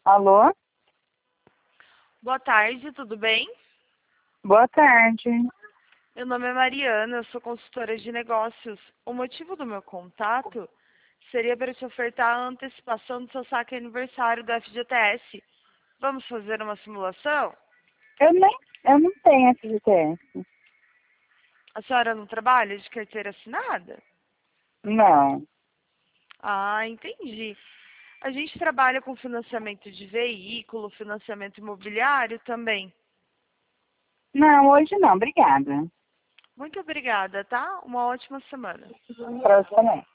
Alô? Boa tarde, tudo bem? Boa tarde. Meu nome é Mariana, eu sou consultora de negócios. O motivo do meu contato seria para te ofertar a antecipação do seu saque aniversário do FGTS. Vamos fazer uma simulação? Eu não tenho FGTS. A senhora não trabalha de carteira assinada? Não. Ah, entendi. A gente trabalha com financiamento de veículo, financiamento imobiliário também. Não, hoje não, obrigada. Muito obrigada, tá? Uma ótima semana. Pra você também.